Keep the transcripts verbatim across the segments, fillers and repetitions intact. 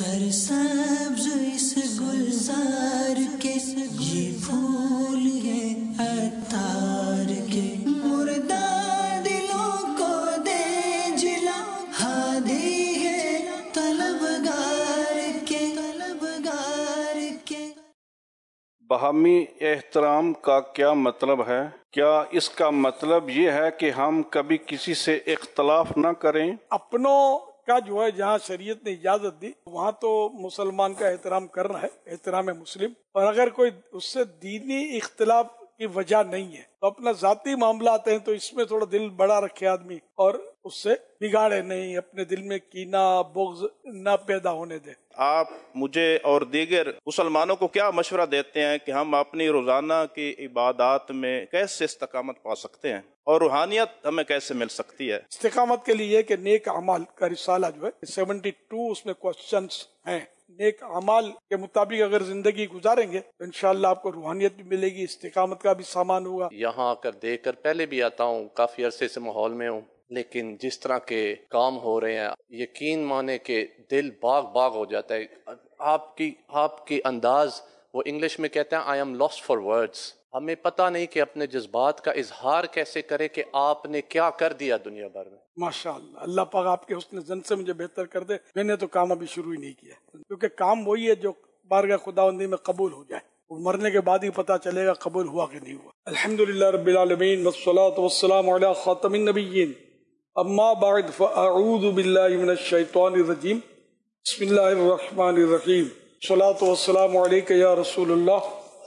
سرسبز اس گلزار کے یہ پھول ہے عطار کے، مردہ دلوں کو دے جلا، ہادی ہے طلبگار کے طلبگار کے۔ باہمی احترام کا کیا مطلب ہے؟ کیا اس کا مطلب یہ ہے کہ ہم کبھی کسی سے اختلاف نہ کریں؟ اپنوں کا جو ہے جہاں شریعت نے اجازت دی وہاں تو مسلمان کا احترام کرنا ہے، احترام مسلم، اور اگر کوئی اس سے دینی اختلاف کی وجہ نہیں ہے تو اپنا ذاتی معاملات ہیں تو اس میں تھوڑا دل بڑا رکھے آدمی اور اس سے بگاڑے نہیں، اپنے دل میں کینہ بغض نہ پیدا ہونے دے۔ آپ مجھے اور دیگر مسلمانوں کو کیا مشورہ دیتے ہیں کہ ہم اپنی روزانہ کی عبادات میں کیسے استقامت پا سکتے ہیں اور روحانیت ہمیں کیسے مل سکتی ہے؟ استقامت کے لیے کہ نیک اعمال کا رسالہ جو ہے سیونٹی ٹو اس میں کوسچنز ہیں، نیک اعمال کے مطابق اگر زندگی گزاریں گے تو انشاءاللہ آپ کو روحانیت بھی ملے گی، استقامت کا بھی سامان ہوگا۔ یہاں آ کر دیکھ کر پہلے بھی آتا ہوں، کافی عرصے سے ماحول میں ہوں، لیکن جس طرح کے کام ہو رہے ہیں یقین مانے کہ دل باغ باغ ہو جاتا ہے۔ آپ کی آپ کی انداز، وہ انگلش میں کہتے ہیں I am lost for words. ہمیں پتہ نہیں کہ اپنے جذبات کا اظہار کیسے کرے کہ آپ نے کیا کر دیا دنیا بھر میں۔ ماشاءاللہ، اللہ پاک آپ کے حسن زن سے مجھے بہتر کر دے۔ میں نے تو کام ابھی شروع ہی نہیں کیا، کیونکہ کام وہی ہے جو بارگاہ خداوندی میں قبول ہو جائے، وہ مرنے کے بعد ہی پتہ چلے گا قبول ہوا کہ نہیں ہوا۔ الحمدللہ رب العالمین والصلاة والسلام علی خاتم النبیین، اما بعد فاعوذ باللہ من الشیطان الرجیم، بسم اللہ الرحمن الرحیم، الصلاة والسلام علیک یا رسول اللہ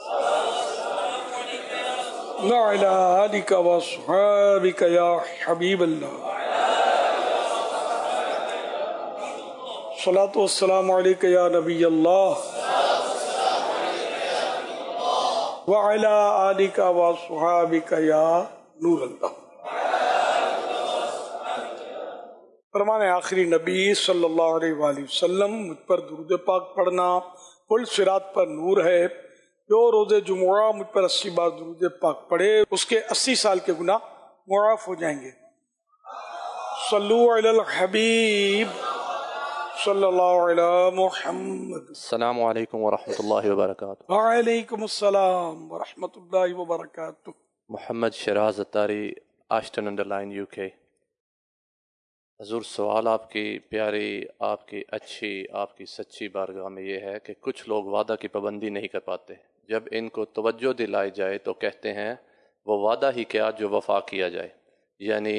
وعلی آلک واصحابک یا حبیب اللہ، الصلاة والسلام علیک یا نبی اللہ وعلی آلک واصحابک یا نور اللہ۔ فرمان آخری نبی صلی اللہ علیہ وآلہ وسلم، مجھ پر درود پاک پڑھنا پل صراط پر نور ہے، جو روز جمعہ مجھ پر اسی بار درود پاک پڑھے اس کے اسی سال کے گناہ معاف ہو جائیں گے۔ صلو علی الحبیب صلی اللہ علی محمد۔ السلام علیکم ورحمۃ اللہ وبرکاتہ۔ وعلیکم السلام ورحمۃ اللہ وبرکاتہ۔ Muhammad Shiraz Attari, Ashton under Lyne, U K. حضور، سوال آپ کی پیاری، آپ کی اچھی، آپ کی سچی بارگاہ میں یہ ہے کہ کچھ لوگ وعدہ کی پابندی نہیں کر پاتے، جب ان کو توجہ دلائی جائے تو کہتے ہیں وہ وعدہ ہی کیا جو وفا کیا جائے، یعنی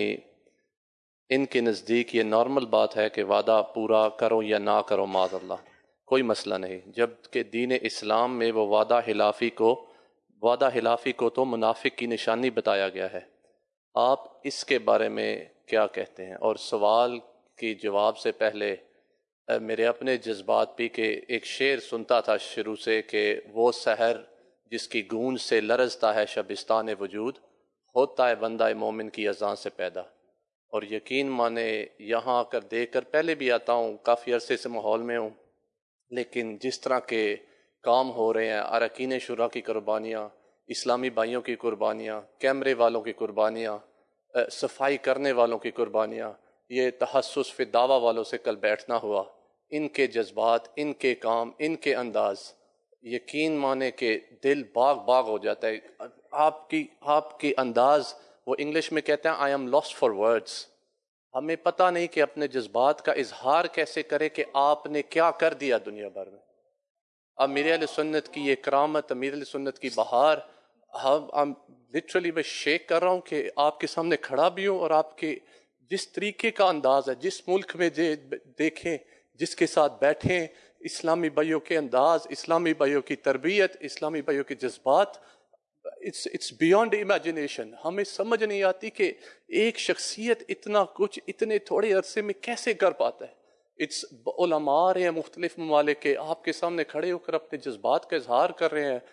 ان کے نزدیک یہ نارمل بات ہے کہ وعدہ پورا کرو یا نہ کرو، معاذ اللہ، کوئی مسئلہ نہیں، جبکہ دین اسلام میں وہ وعدہ خلافی کو وعدہ خلافی کو تو منافق کی نشانی بتایا گیا ہے۔ آپ اس کے بارے میں کیا کہتے ہیں؟ اور سوال کی جواب سے پہلے میرے اپنے جذبات بھی کہ ایک شعر سنتا تھا شروع سے کہ وہ سحر جس کی گونج سے لرزتا ہے شبستان وجود، ہوتا ہے بندہ مومن کی اذان سے پیدا۔ اور یقین مانے یہاں آ کر دیکھ کر پہلے بھی آتا ہوں، کافی عرصے سے ماحول میں ہوں، لیکن جس طرح کے کام ہو رہے ہیں، اراکین شورا کی قربانیاں، اسلامی بھائیوں کی قربانیاں، کیمرے والوں کی قربانیاں، صفائی کرنے والوں کی قربانیاں، یہ تحسس فی دعویٰ والوں سے کل بیٹھنا ہوا، ان کے جذبات، ان کے کام، ان کے انداز، یقین مانے کہ دل باغ باغ ہو جاتا ہے۔ آپ کی آپ کی انداز، وہ انگلش میں کہتے ہیں I am lost for words. ہمیں پتہ نہیں کہ اپنے جذبات کا اظہار کیسے کرے کہ آپ نے کیا کر دیا دنیا بھر میں۔ امیر اہل سنت کی یہ کرامت، امیر اہل سنت کی بہار، ہم لٹرلی میں شیک کر رہا ہوں کہ آپ کے سامنے کھڑا بھی ہوں، اور آپ کے جس طریقے کا انداز ہے، جس ملک میں دیکھیں، جس کے ساتھ بیٹھیں، اسلامی بھائیوں کے انداز، اسلامی بھائیوں کی تربیت، اسلامی بھائیوں کے جذبات، اٹس اٹس بیانڈ امیجنیشن۔ ہمیں سمجھ نہیں آتی کہ ایک شخصیت اتنا کچھ اتنے تھوڑے عرصے میں کیسے کر پاتا ہے۔ اٹس علماء آ رہے ہیں مختلف ممالک کے، آپ کے سامنے کھڑے ہو کر اپنے جذبات کا اظہار کر رہے ہیں،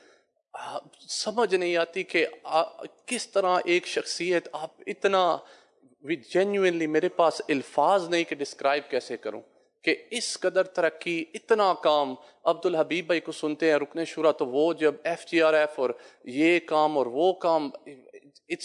سمجھ نہیں آتی کہ کس طرح ایک شخصیت آپ اتنا جینوئنلی، میرے پاس الفاظ نہیں کہ ڈسکرائب کیسے کروں کہ اس قدر ترقی، اتنا کام۔ عبدالحبیب بھائی کو سنتے ہیں رکن شورا، تو وہ جب ایف جی آر ایف اور یہ کام اور وہ کام، اٹس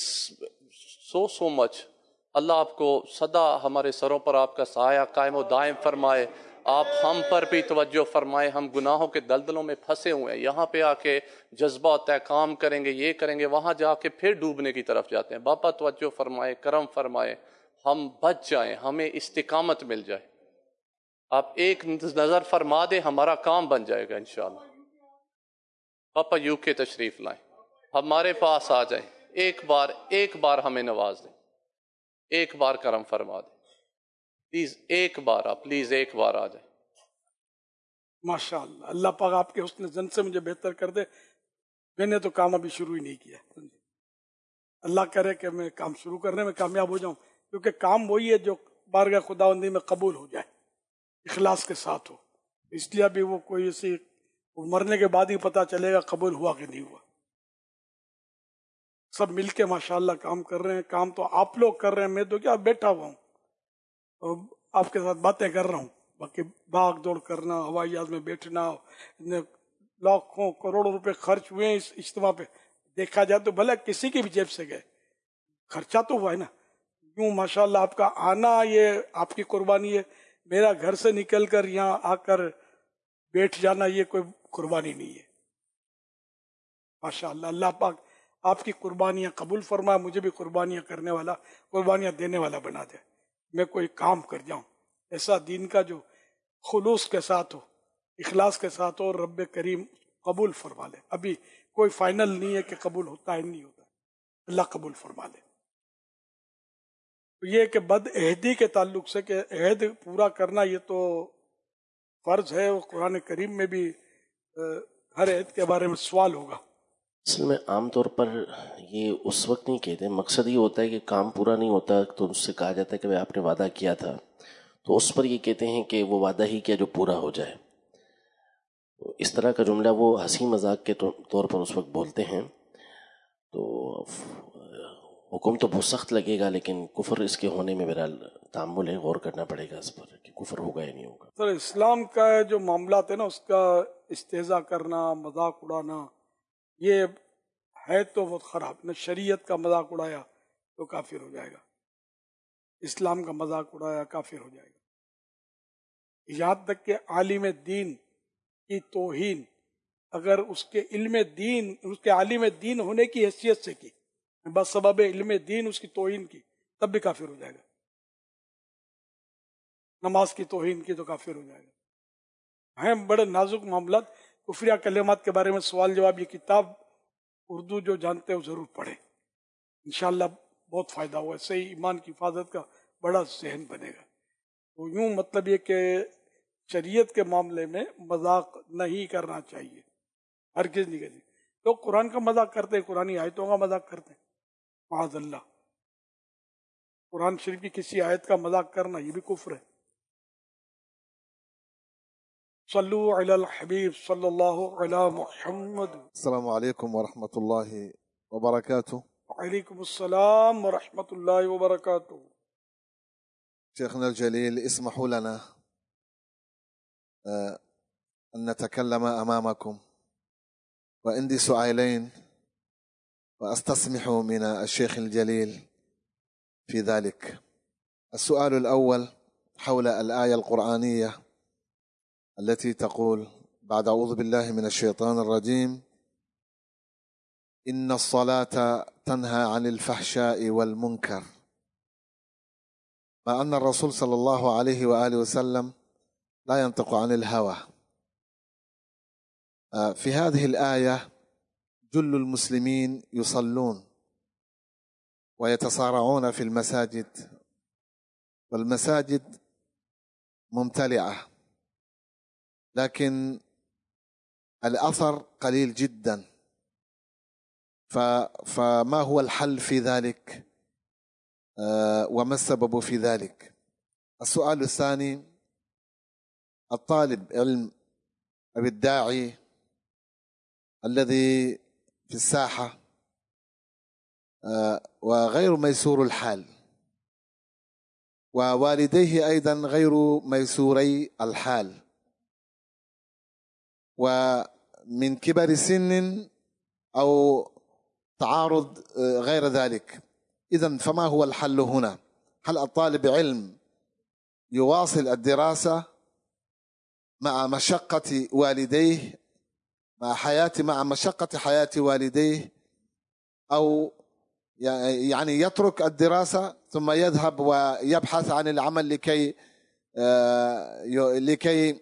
سو سو مچ۔ اللہ آپ کو سدا ہمارے سروں پر آپ کا سایہ قائم و دائم فرمائے، آپ ہم پر بھی توجہ فرمائیں. ہم گناہوں کے دلدلوں میں پھنسے ہوئے ہیں. یہاں پہ آ کے جذبہ ہوتا ہے کام کریں گے یہ کریں گے, وہاں جا کے پھر ڈوبنے کی طرف جاتے ہیں. باپا توجہ فرمائے, کرم فرمائے, ہم بچ جائیں, ہمیں استقامت مل جائے. آپ ایک نظر فرما دیں, ہمارا کام بن جائے گا انشاءاللہ. پاپا یو کے تشریف لائیں, ہمارے پاس آ جائیں, ایک بار ایک بار ہمیں نواز دیں, ایک بار کرم فرما دیں پلیز. ایک بار آپ پلیز ایک بار آ جائیں. ماشاء اللہ, اللہ پاک آپ کے حسن زن سے مجھے بہتر کر دے. میں نے تو کام ابھی شروع ہی نہیں کیا. اللہ کرے کہ میں کام شروع کرنے میں کامیاب ہو جاؤں, کیونکہ کام وہی ہے جو بارگاہ خداوندی میں قبول ہو جائے, اخلاص کے ساتھ ہو. اس لیے ابھی وہ کوئی ایسی مرنے کے بعد ہی پتہ چلے گا قبول ہوا کہ نہیں ہوا. سب مل کے ماشاءاللہ کام کر رہے ہیں. کام تو آپ لوگ کر رہے ہیں, میں تو کیا بیٹھا ہوا ہوں, آپ کے ساتھ باتیں کر رہا ہوں. باقی بھاگ دوڑ کرنا, ہوائی جہاز میں بیٹھنا, لاکھوں کروڑوں روپے خرچ ہوئے اس اجتماع پہ. دیکھا جائے تو بھلا کسی کی بھی جیب سے گئے, خرچہ تو ہوا ہے نا. یوں ماشاءاللہ آپ کا آنا یہ آپ کی قربانی ہے. میرا گھر سے نکل کر یہاں آ کر بیٹھ جانا یہ کوئی قربانی نہیں ہے. ماشاءاللہ اللہ پاک آپ کی قربانیاں قبول فرمائے, مجھے بھی قربانیاں کرنے والا, قربانیاں دینے والا بنا دے. میں کوئی کام کر جاؤں ایسا دین کا جو خلوص کے ساتھ ہو, اخلاص کے ساتھ ہو, رب کریم قبول فرما لے. ابھی کوئی فائنل نہیں ہے کہ قبول ہوتا ہے نہیں ہوتا, اللہ قبول فرما لے. یہ کہ بد عہدی کے تعلق سے کہ عہد پورا کرنا یہ تو فرض ہے, وہ قرآن کریم میں بھی ہر عہد کے بارے میں سوال ہوگا. اصل میں عام طور پر یہ اس وقت نہیں کہتے, مقصد یہ ہوتا ہے کہ کام پورا نہیں ہوتا تو اس سے کہا جاتا ہے کہ آپ نے وعدہ کیا تھا, تو اس پر یہ کہتے ہیں کہ وہ وعدہ ہی کیا جو پورا ہو جائے. اس طرح کا جملہ وہ ہنسی مذاق کے طور پر اس وقت بولتے ہیں. تو حکم تو بہت سخت لگے گا, لیکن کفر اس کے ہونے میں بہرحال تأمل ہے, غور کرنا پڑے گا اس پر کہ کفر ہوگا یا نہیں ہوگا. سر اسلام کا جو معاملات ہے نا, اس کا استہزاء کرنا, مذاق اڑانا, یہ ہے تو بہت خراب. نہ شریعت کا مذاق اڑایا تو کافر ہو جائے گا, اسلام کا مذاق اڑایا کافر ہو جائے گا. یہاں تک کہ عالم دین کی توہین اگر اس کے علم دین, اس کے عالم دین ہونے کی حیثیت سے کی, بس سبب علم دین اس کی توہین کی, تب بھی کافر ہو جائے گا. نماز کی توہین کی تو کافر ہو جائے گا. ہیں بڑے نازک معاملات. کفریہ کلمات کے بارے میں سوال جواب, یہ کتاب اردو جو جانتے ہو ضرور پڑھیں, انشاءاللہ بہت فائدہ ہوا. اس سے ہی ایمان کی حفاظت کا بڑا ذہن بنے گا. تو یوں مطلب یہ کہ شریعت کے معاملے میں مذاق نہیں کرنا چاہیے, ہرگز نہیں کرنی. لوگ قرآن کا مذاق کرتے ہیں, قرآنی آیتوں کا مذاق کرتے ہیں, معاذ اللہ. قرآن شریف کی کسی آیت کا مذاق کرنا یہ بھی کفر ہے. صلو علی الحبیب صلی اللہ علی محمد. السلام علیکم ورحمۃ اللہ وبرکاتہ. وعلیکم السلام ورحمۃ اللہ وبرکاتہ. شيخنا الجليل اسمحوا لنا أن نتكلم أمامكم, وعندي سؤالين وأستسمح من الشيخ الجليل في ذلك. السؤال الأول حول الآية القرآنية التي تقول بعد أعوذ بالله من الشيطان الرجيم إن الصلاة تنهى عن الفحشاء والمنكر, مع أن الرسول صلى الله عليه وآله وسلم لا ينطق عن الهوى. في هذه الآية جل المسلمين يصلون ويتصارعون في المساجد, والمساجد ممتلئة, لكن الأثر قليل جدا. فما هو الحل في ذلك وما السبب في ذلك؟ السؤال الثاني, الطالب علم أو الداعي الذي في الساحة وغير ميسور الحال, ووالديه أيضا غير ميسوري الحال, ومن كبر سن أو تعارض غير ذلك. إذن فما هو الحل هنا؟ هل الطالب علم يواصل الدراسة مع مشقة والديه مع حياة مع مشقة حياة والديه، أو يعني يترك الدراسة ثم يذهب ويبحث عن العمل لكي لكي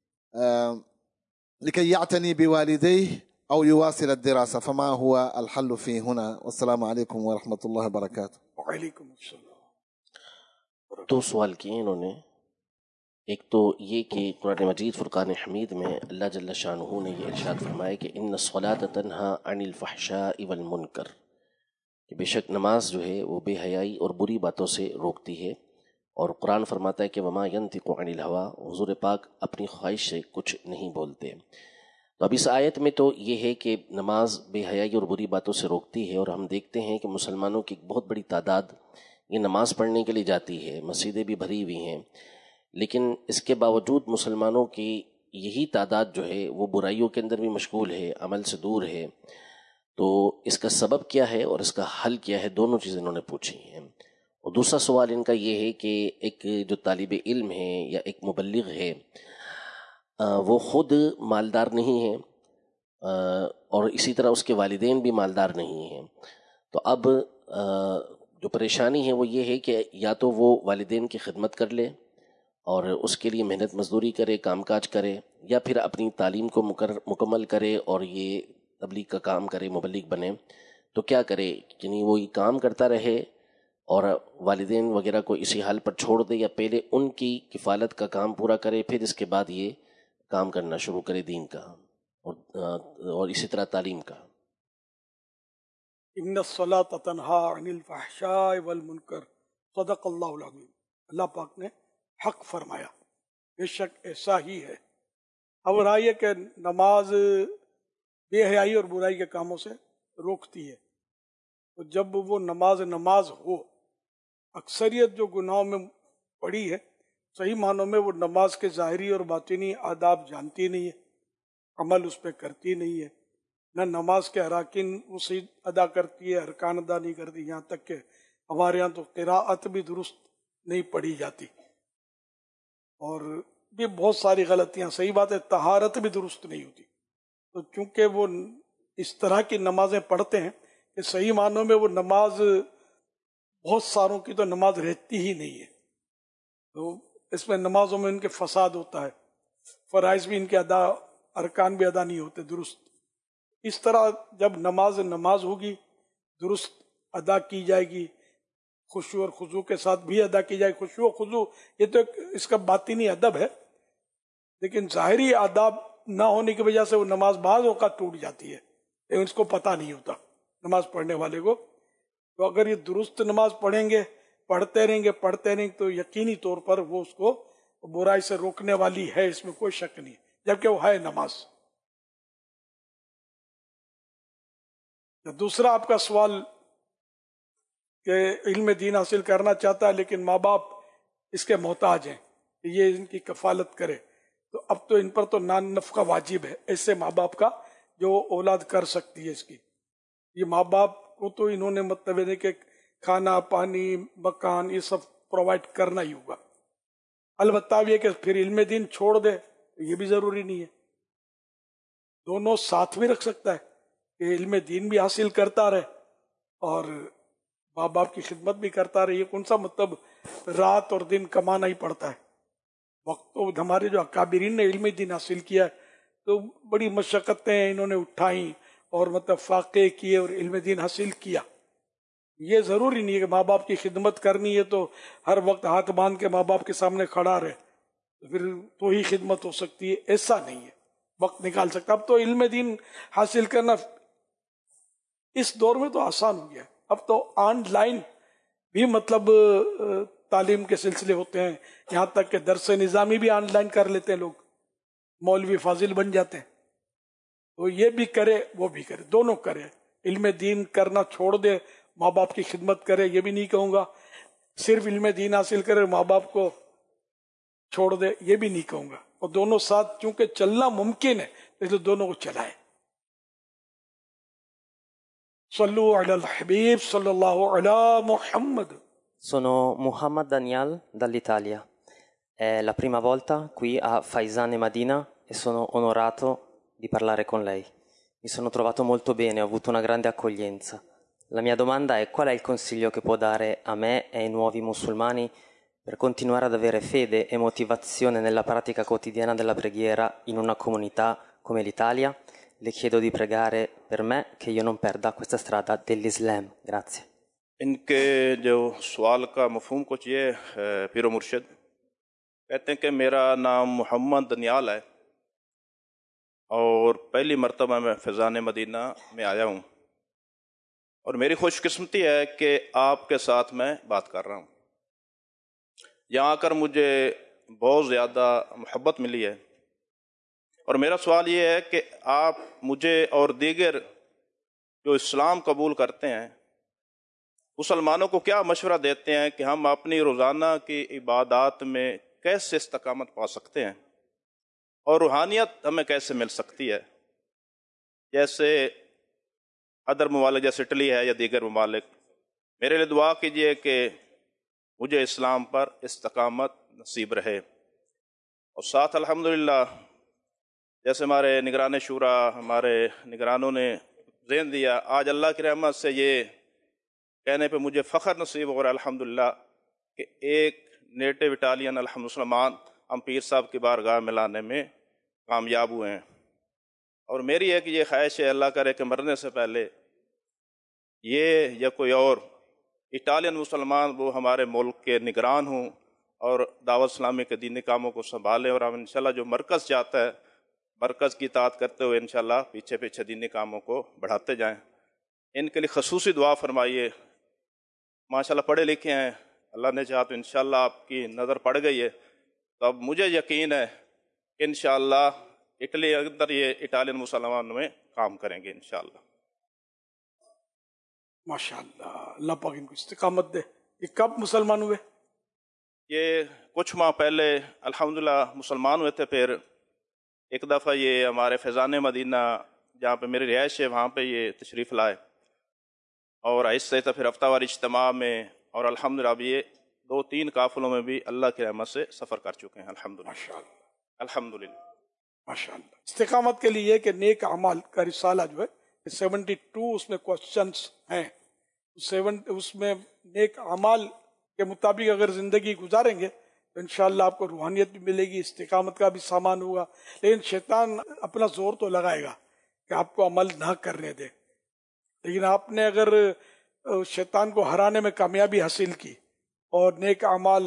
لكي يعتني بوالديه أو يواصل الدراسة، فما هو الحل فيه هنا؟ والسلام عليكم ورحمة الله وبركاته. وعلیکم السلام. دو سوال کیے انہوں نے. ایک تو یہ کہ قرآن مجید فرقان حمید میں اللہ جل شانہ نے یہ ارشاد فرمایا کہ ان الصلاۃ تنہی عن الفحشاء والمنکر، کہ بے شک نماز جو ہے وہ بے حیائی اور بری باتوں سے روکتی ہے. اور قرآن فرماتا ہے کہ وما ینطق عن الہویٰ، حضور پاک اپنی خواہش سے کچھ نہیں بولتے. تو اب اس آیت میں تو یہ ہے کہ نماز بے حیائی اور بری باتوں سے روکتی ہے، اور ہم دیکھتے ہیں کہ مسلمانوں کی ایک بہت بڑی تعداد یہ نماز پڑھنے کے لیے جاتی ہے، مسجدیں بھی بھری ہوئی ہیں، لیکن اس کے باوجود مسلمانوں کی یہی تعداد جو ہے وہ برائیوں کے اندر بھی مشغول ہے، عمل سے دور ہے. تو اس کا سبب کیا ہے اور اس کا حل کیا ہے؟ دونوں چیزیں انہوں نے پوچھی ہیں. اور دوسرا سوال ان کا یہ ہے کہ ایک جو طالب علم ہے یا ایک مبلغ ہے وہ خود مالدار نہیں ہے اور اسی طرح اس کے والدین بھی مالدار نہیں ہیں. تو اب جو پریشانی ہے وہ یہ ہے کہ یا تو وہ والدین کی خدمت کر لے اور اس کے لیے محنت مزدوری کرے، کام کاج کرے، یا پھر اپنی تعلیم کو مکمل کرے اور یہ تبلیغ کا کام کرے، مبلغ بنے. تو کیا کرے؟ یعنی وہ یہ کام کرتا رہے اور والدین وغیرہ کو اسی حال پر چھوڑ دے، یا پہلے ان کی کفالت کا کام پورا کرے پھر اس کے بعد یہ کام کرنا شروع کرے دین کا اور اور اسی طرح تعلیم کا. ان الصلاۃ تنہی عن الفحشاء والمنکر، صدق اللہ العظیم. اللہ پاک نے حق فرمایا، بے شک ایسا ہی ہے. اب رائے کہ نماز بے حیائی اور برائی کے کاموں سے روکتی ہے. تو جب وہ نماز نماز ہو، اکثریت جو گناہوں میں پڑی ہے صحیح معنوں میں وہ نماز کے ظاہری اور باطنی آداب جانتی نہیں ہے، عمل اس پہ کرتی نہیں ہے، نہ نماز کے اراکین اسی ادا کرتی ہے، ارکان ادا نہیں کرتی. یہاں تک کہ ہمارے یہاں تو قراءت بھی درست نہیں پڑھی جاتی، اور بھی بہت ساری غلطیاں. صحیح بات ہے، طہارت بھی درست نہیں ہوتی. تو چونکہ وہ اس طرح کی نمازیں پڑھتے ہیں کہ صحیح معنوں میں وہ نماز بہت ساروں کی تو نماز رہتی ہی نہیں ہے. تو اس میں نمازوں میں ان کے فساد ہوتا ہے، فرائض بھی ان کے ادا، ارکان بھی ادا نہیں ہوتے درست. اس طرح جب نماز نماز ہوگی، درست ادا کی جائے گی، خشوع اور خضوع کے ساتھ بھی ادا کی جائے. خشوع و خضوع یہ تو اس کا باطنی ادب ہے، لیکن ظاہری آداب نہ ہونے کی وجہ سے وہ نماز بعض اوقات ٹوٹ جاتی ہے، لیکن اس کو پتہ نہیں ہوتا نماز پڑھنے والے کو. تو اگر یہ درست نماز پڑھیں گے، پڑھتے رہیں گے پڑھتے رہیں گے تو یقینی طور پر وہ اس کو برائی سے روکنے والی ہے، اس میں کوئی شک نہیں، جبکہ وہ ہے نماز. دوسرا آپ کا سوال کہ علم دین حاصل کرنا چاہتا ہے لیکن ماں باپ اس کے محتاج ہیں کہ یہ ان کی کفالت کرے. تو اب تو ان پر تو نان نفقہ واجب ہے، ایسے ماں باپ کا جو اولاد کر سکتی ہے اس کی. یہ ماں باپ کو تو انہوں نے مطلب ہے کہ کھانا پانی مکان یہ سب پرووائڈ کرنا ہی ہوگا. البتہ یہ کہ پھر علم دین چھوڑ دے یہ بھی ضروری نہیں ہے، دونوں ساتھ بھی رکھ سکتا ہے کہ علم دین بھی حاصل کرتا رہے اور ماں باپ کی خدمت بھی کرتا رہے. یہ کون سا مطلب رات اور دن کمانا ہی پڑتا ہے. وقت تو ہمارے جو اکابرین نے علم دین حاصل کیا ہے تو بڑی مشقتیں انہوں نے اٹھائیں اور مطلب فاقے کیے اور علم دین حاصل کیا. یہ ضروری نہیں ہے کہ ماں باپ کی خدمت کرنی ہے تو ہر وقت ہاتھ باندھ کے ماں باپ کے سامنے کھڑا رہے تو پھر تو ہی خدمت ہو سکتی ہے، ایسا نہیں ہے. وقت نکال سکتا. اب تو علم دین حاصل کرنا اس دور میں تو آسان ہو گیا ہے. اب تو آن لائن بھی مطلب تعلیم کے سلسلے ہوتے ہیں، یہاں تک کہ درس نظامی بھی آن لائن کر لیتے ہیں لوگ، مولوی فاضل بن جاتے ہیں. تو یہ بھی کرے وہ بھی کرے، دونوں کرے. علم دین کرنا چھوڑ دے ماں باپ کی خدمت کرے یہ بھی نہیں کہوں گا، صرف علم دین حاصل کرے ماں باپ کو چھوڑ دے یہ بھی نہیں کہوں گا. اور دونوں ساتھ چونکہ چلنا ممکن ہے اس لیے دونوں کو چلائے. صلو علی الحبیب صلی اللہ علی محمد. Sono Muhammad Daniel dall'Italia. È la prima volta qui a Faizane Madina e sono onorato di parlare con lei. Mi sono trovato molto bene, ho avuto una grande accoglienza. La mia domanda è: qual è il consiglio che può dare a me e ai nuovi musulmani per continuare ad avere fede e motivazione nella pratica quotidiana della preghiera in una comunità come l'Italia? Le chiedo di pregare per me che io non perda questa strada dell'Islam. Grazie. ان کے جو سوال کا مفہوم کچھ یہ ہے، پیر و مرشد کہتے ہیں کہ میرا نام محمد دنیال ہے اور پہلی مرتبہ میں فیضان مدینہ میں آیا ہوں، اور میری خوش قسمتی ہے کہ آپ کے ساتھ میں بات کر رہا ہوں۔ یہاں آ کر مجھے بہت زیادہ محبت ملی ہے، اور میرا سوال یہ ہے کہ آپ مجھے اور دیگر جو اسلام قبول کرتے ہیں مسلمانوں کو کیا مشورہ دیتے ہیں کہ ہم اپنی روزانہ کی عبادات میں کیسے استقامت پا سکتے ہیں اور روحانیت ہمیں کیسے مل سکتی ہے؟ جیسے ادر ممالک جیسے اٹلی ہے یا دیگر ممالک، میرے لیے دعا کیجیے کہ مجھے اسلام پر استقامت نصیب رہے۔ اور ساتھ الحمدللہ جیسے ہمارے نگران شورا، ہمارے نگرانوں نے ذہن دیا، آج اللہ کی رحمت سے یہ کہنے پہ مجھے فخر نصیب ہو رہا ہے الحمدللہ کہ ایک نیٹو اٹالین الحمد مسلمان ہم پیر صاحب کی بارگاہ میں لانے میں کامیاب ہوئے ہیں۔ اور میری ایک یہ خواہش ہے، اللہ کرے کہ مرنے سے پہلے یہ یا کوئی اور اٹالین مسلمان وہ ہمارے ملک کے نگران ہوں اور دعوت اسلامی کے دینی کاموں کو سنبھالیں، اور ہم انشاءاللہ جو مرکز چاہتا ہے مرکز کی اطاعت کرتے ہوئے انشاءاللہ پیچھے پیچھے دینی کاموں کو بڑھاتے جائیں۔ ان کے لیے خصوصی دعا فرمائیے۔ ماشاءاللہ پڑھے لکھے ہیں، اللہ نے چاہا تو انشاءاللہ آپ کی نظر پڑ گئی ہے، تو اب مجھے یقین ہے کہ انشاءاللہ اٹلی اندر یہ اٹالین مسلمان میں کام کریں گے انشاءاللہ۔ ماشاءاللہ، اللہ پاک ان کو استقامت دے۔ یہ کب مسلمان ہوئے؟ یہ کچھ ماہ پہلے الحمدللہ مسلمان ہوئے تھے، پھر ایک دفعہ یہ ہمارے فیضان مدینہ جہاں پہ میری رہائش ہے وہاں پہ یہ تشریف لائے، اور آہستہ آہستہ پھر ہفتہ وار اجتماع میں، اور الحمدللہ اب یہ دو تین قافلوں میں بھی اللہ کی رحمت سے سفر کر چکے ہیں الحمدللہ۔ ماشاءاللہ الحمدللہ ماشاءاللہ۔ استقامت کے لیے کہ نیک اعمال کا رسالہ جو ہے سیونٹی ٹو اس میں کوشچنس ہیں، سیون اس میں نیک اعمال کے مطابق اگر زندگی گزاریں گے تو انشاءاللہ آپ کو روحانیت بھی ملے گی، استقامت کا بھی سامان ہوگا، لیکن شیطان اپنا زور تو لگائے گا کہ آپ کو عمل نہ کرنے دے، لیکن آپ نے اگر شیطان کو ہرانے میں کامیابی حاصل کی اور نیک اعمال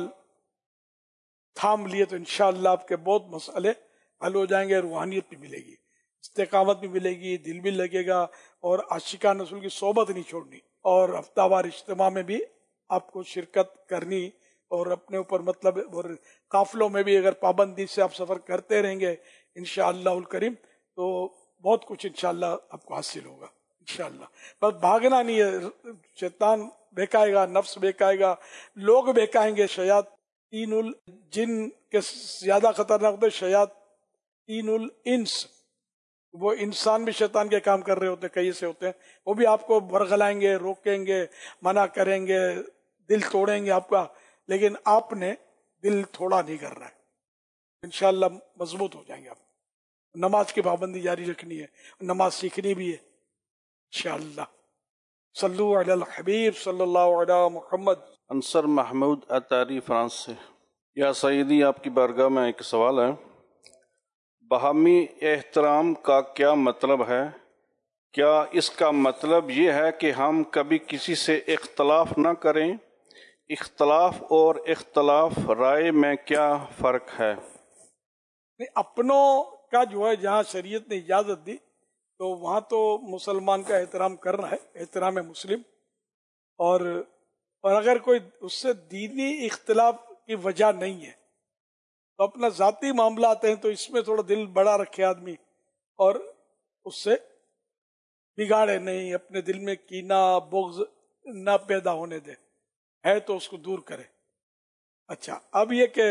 تھام لیے تو انشاءاللہ آپ کے بہت مسئلے حل ہو جائیں گے، روحانیت بھی ملے گی، استقامت بھی ملے گی، دل بھی لگے گا، اور عاشقان رسول کی صحبت نہیں چھوڑنی، اور ہفتہ وار اجتماع میں بھی آپ کو شرکت کرنی، اور اپنے اوپر مطلب اور قافلوں میں بھی اگر پابندی سے آپ سفر کرتے رہیں گے انشاءاللہ الکریم تو بہت کچھ انشاءاللہ آپ کو حاصل ہوگا انشاءاللہ۔ بس بھاگنا نہیں ہے، شیطان بہکائے گا، نفس بہکائے گا، لوگ بہکائیں گے، شیاطین الجن کے زیادہ خطرناک ہوتے شیاطین الانس، وہ انسان بھی شیطان کے کام کر رہے ہوتے، کئی سے ہوتے ہیں، وہ بھی آپ کو برگلائیں گے، روکیں گے، منع کریں گے، دل توڑیں گے آپ کا، لیکن آپ نے دل تھوڑا نہیں کر رہا ہے، انشاءاللہ مضبوط ہو جائیں گے آپ۔ نماز کی پابندی جاری رکھنی ہے، نماز سیکھنی بھی ہے انشاءاللہ۔ صلو علی الحبیب صلی اللہ علی محمد۔ انصر محمود اتاری فرانس سے۔ یا سیدی، آپ کی بارگاہ میں ایک سوال ہے، باہمی احترام کا کیا مطلب ہے؟ کیا اس کا مطلب یہ ہے کہ ہم کبھی کسی سے اختلاف نہ کریں؟ اختلاف اور اختلاف رائے میں کیا فرق ہے؟ اپنوں کا جو ہے جہاں شریعت نے اجازت دی تو وہاں تو مسلمان کا احترام کرنا ہے، احترام مسلم، اور اور اگر کوئی اس سے دینی اختلاف کی وجہ نہیں ہے تو اپنا ذاتی معاملات ہیں تو اس میں تھوڑا دل بڑا رکھے آدمی، اور اس سے بگاڑے نہیں، اپنے دل میں کینہ بغض نہ پیدا ہونے دے، ہے تو اس کو دور کرے۔ اچھا، اب یہ کہ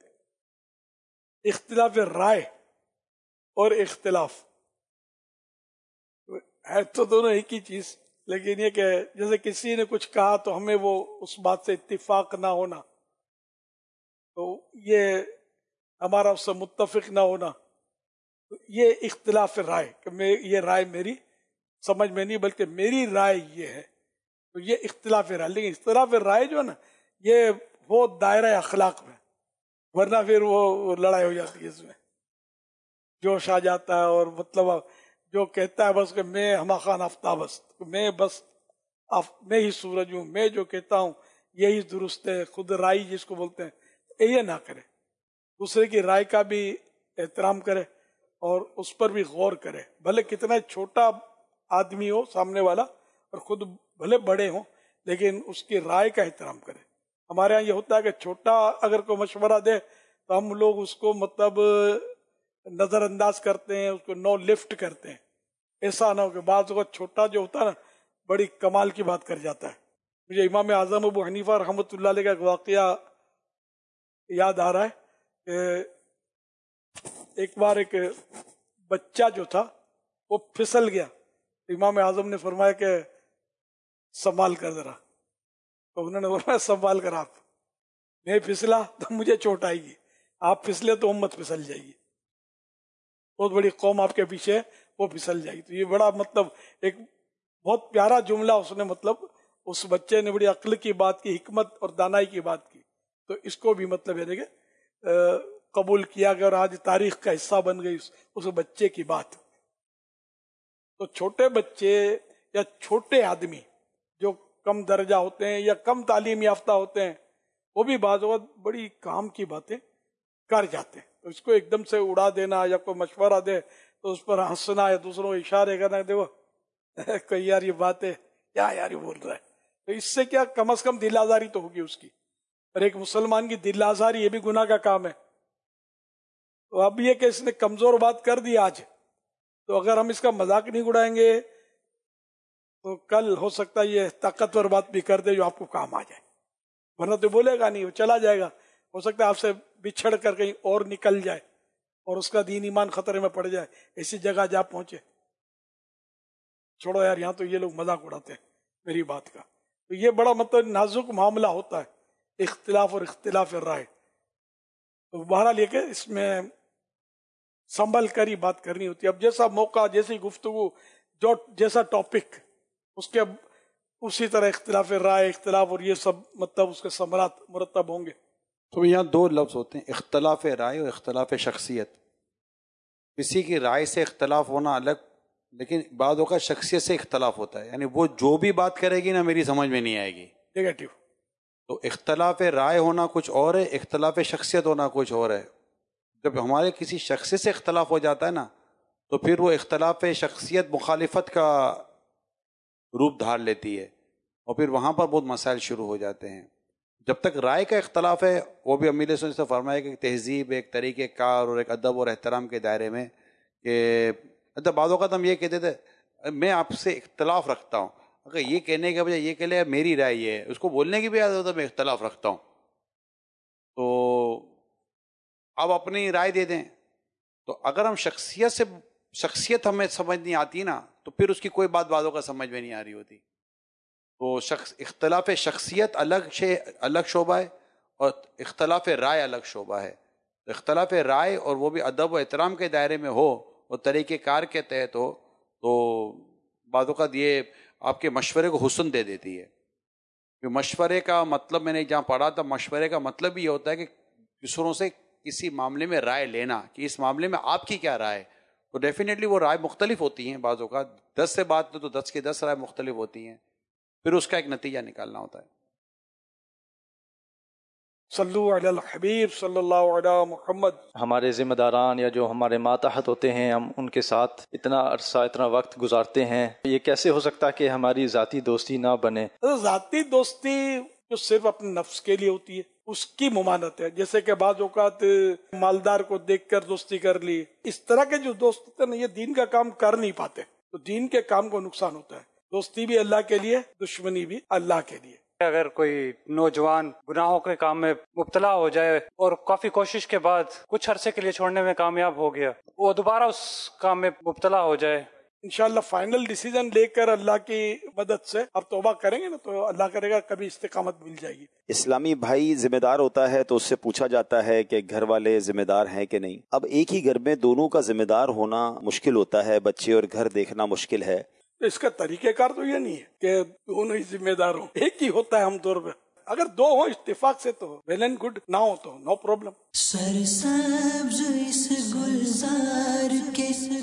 اختلاف رائے اور اختلاف ہے تو دونوں ایک ہی چیز، لیکن یہ کہ جیسے کسی نے کچھ کہا تو ہمیں وہ اس بات سے اتفاق نہ ہونا، تو یہ ہمارا اس سے متفق نہ ہونا، یہ اختلاف رائے کہ میں یہ رائے میری سمجھ میں نہیں بلکہ میری رائے یہ ہے، تو یہ اختلاف رائے. لیکن اختلاف رائے جو ہے نا یہ وہ دائرہ اخلاق میں، ورنہ پھر وہ لڑائی ہو جاتی ہے، اس میں جوش آ جاتا ہے، اور مطلب جو کہتا ہے بس کہ میں ہما خان آفتاب است، میں بس میں ہی سورج ہوں، میں جو کہتا ہوں یہی درست ہے، خود رائی جس کو بولتے ہیں، یہ نہ کرے. دوسرے کی رائے کا بھی احترام کرے اور اس پر بھی غور کرے، بھلے کتنا چھوٹا آدمی ہو سامنے والا اور خود بھلے بڑے ہوں، لیکن اس کی رائے کا احترام کرے. ہمارے ہاں یہ ہوتا ہے کہ چھوٹا اگر کوئی مشورہ دے تو ہم لوگ اس کو مطلب نظر انداز کرتے ہیں، اس کو نو لفٹ کرتے ہیں. ایسا نہ ہو کہ بعض اوقات چھوٹا جو ہوتا ہے نا بڑی کمال کی بات کر جاتا ہے. مجھے امام اعظم ابو حنیفہ رحمۃ اللہ علیہ کا ایک واقعہ یاد آ رہا ہے کہ ایک بار ایک بچہ جو تھا وہ پھسل گیا. امام اعظم نے فرمایا کہ سنبھال کر ذرا، تو انہوں نے فرمایا سنبھال کر، آپ میں پھسلا تو مجھے چوٹ آئے گی، آپ پھسلے تو امت پھسل جائے گی، بہت بڑی قوم آپ کے پیچھے وہ پھسل جائے گی. تو یہ بڑا مطلب ایک بہت پیارا جملہ اس نے مطلب اس بچے نے بڑی عقل کی بات کی، حکمت اور دانائی کی بات کی. تو اس کو بھی مطلب ہے کہ قبول کیا گیا اور آج تاریخ کا حصہ بن گئی اس بچے کی بات. تو چھوٹے بچے یا چھوٹے آدمی جو کم درجہ ہوتے ہیں یا کم تعلیم یافتہ ہوتے ہیں وہ بھی بعض اوقات بڑی کام کی باتیں کر جاتے ہیں. تو اس کو ایک دم سے اڑا دینا یا کوئی مشورہ دے تو اس پر ہنسنا یا دوسروں کو اشارے کرنا، دیکھو کوئی یار یہ بات ہے کیا یار یہ بول رہا ہے. تو اس سے کیا کم از کم دل آزاری تو ہوگی اس کی، اور ایک مسلمان کی دل آزاری یہ بھی گناہ کا کام ہے. تو اب یہ کہ اس نے کمزور بات کر دی آج، تو اگر ہم اس کا مذاق نہیں اڑائیں گے تو کل ہو سکتا ہے یہ طاقتور بات بھی کر دے جو آپ کو کام آ جائے، ورنہ تو بولے گا نہیں، وہ چلا جائے گا. ہو سکتا ہے آپ سے بچھڑ کر کہیں اور نکل جائے اور اس کا دین ایمان خطرے میں پڑ جائے، ایسی جگہ جا پہنچے. چھوڑو یار یہاں تو یہ لوگ مذاق اڑاتے ہیں میری بات کا. تو یہ بڑا مطلب نازک معاملہ ہوتا ہے اختلاف اور اختلاف رائے. تو بہرحال یہ کہ اس میں سنبھل کر ہی بات کرنی ہوتی ہے. اب جیسا موقع، جیسی گفتگو، جو جیسا ٹاپک، اس کے اسی طرح اختلاف رائے، اختلاف اور یہ سب مطلب اس کے ثمرات مرتب ہوں گے. تو یہاں دو لفظ ہوتے ہیں، اختلاف رائے اور اختلاف شخصیت. کسی کی رائے سے اختلاف ہونا الگ، لیکن بعض اوقات شخصیت سے اختلاف ہوتا ہے، یعنی وہ جو بھی بات کرے گی نا میری سمجھ میں نہیں آئے گی. نیگیٹو. تو اختلاف رائے ہونا کچھ اور ہے، اختلاف شخصیت ہونا کچھ اور ہے. جب ہمارے کسی شخصیت سے اختلاف ہو جاتا ہے نا تو پھر وہ اختلاف شخصیت مخالفت کا روپ دھار لیتی ہے، اور پھر وہاں پر بہت مسائل شروع ہو جاتے ہیں. جب تک رائے کا اختلاف ہے، وہ بھی امیر سنت سے فرمایا کہ تہذیب، ایک طریقہ کار اور ایک ادب اور احترام کے دائرے میں، کہ بعض اوقات ہم یہ کہتے تھے میں آپ سے اختلاف رکھتا ہوں، اگر یہ کہنے کے بجائے یہ کہ لے میری رائے یہ ہے، اس کو بولنے کی بھی عادت ہے میں اختلاف رکھتا ہوں، تو آپ اپنی رائے دے دیں. تو اگر ہم شخصیت سے شخصیت ہمیں سمجھ نہیں آتی نا تو پھر اس کی کوئی بات بعضوں کا سمجھ میں نہیں آ رہی ہوتی. تو شخص اختلاف شخصیت الگ شے الگ شعبہ ہے اور اختلاف رائے الگ شعبہ ہے. اختلاف رائے اور وہ بھی ادب و احترام کے دائرے میں ہو اور طریقہ کار کے تحت ہو تو بعض اوقات یہ آپ کے مشورے کو حسن دے دیتی ہے. مشورے کا مطلب میں نے جہاں پڑھا تھا، مشورے کا مطلب یہ ہوتا ہے کہ دوسروں سے کسی معاملے میں رائے لینا کہ اس معاملے میں آپ کی کیا رائے. تو ڈیفینیٹلی وہ رائے مختلف ہوتی ہیں، بعض اوقات دس سے بات تو دس کی دس رائے مختلف ہوتی ہیں، پھر اس کا ایک نتیجہ نکالنا ہوتا ہے. صلو علی الحبیب صلی اللہ علیہ محمد. ہمارے ذمہ داران یا جو ہمارے ماتحت ہوتے ہیں، ہم ان کے ساتھ اتنا عرصہ اتنا وقت گزارتے ہیں، یہ کیسے ہو سکتا کہ ہماری ذاتی دوستی نہ بنے؟ ذاتی دوستی جو صرف اپنے نفس کے لیے ہوتی ہے اس کی ممانت ہے. جیسے کہ بعض اوقات مالدار کو دیکھ کر دوستی کر لی، اس طرح کے جو دوست ہوتے ہیں نا یہ دین کا کام کر نہیں پاتے، تو دین کے کام کو نقصان ہوتا ہے. دوستی بھی اللہ کے لیے، دشمنی بھی اللہ کے لیے. اگر کوئی نوجوان گناہوں کے کام میں مبتلا ہو جائے اور کافی کوشش کے بعد کچھ عرصے کے لیے چھوڑنے میں کامیاب ہو گیا، وہ دوبارہ اس کام میں مبتلا ہو جائے، इंशाल्लाह फाइनल डिसीजन लेकर अल्लाह की मदद से अब तौबा करेंगे ना तो अल्लाह करेगा कभी इस्तिकामत मिल जाएगी। इस्लामी भाई जिम्मेदार होता है तो उससे पूछा जाता है कि घर वाले जिम्मेदार हैं कि नहीं। अब एक ही घर में दोनों का जिम्मेदार होना मुश्किल होता है, बच्चे और घर देखना मुश्किल है। तो इसका तरीकेकार तो ये नहीं है कि दोनों ही जिम्मेदार हो, एक ही होता है आमतौर पर। अगर दो हो इत्तेफाक से तो वेल एंड गुड, ना हो तो नो प्रॉब्लम। सरसब्ज इस गुलजार के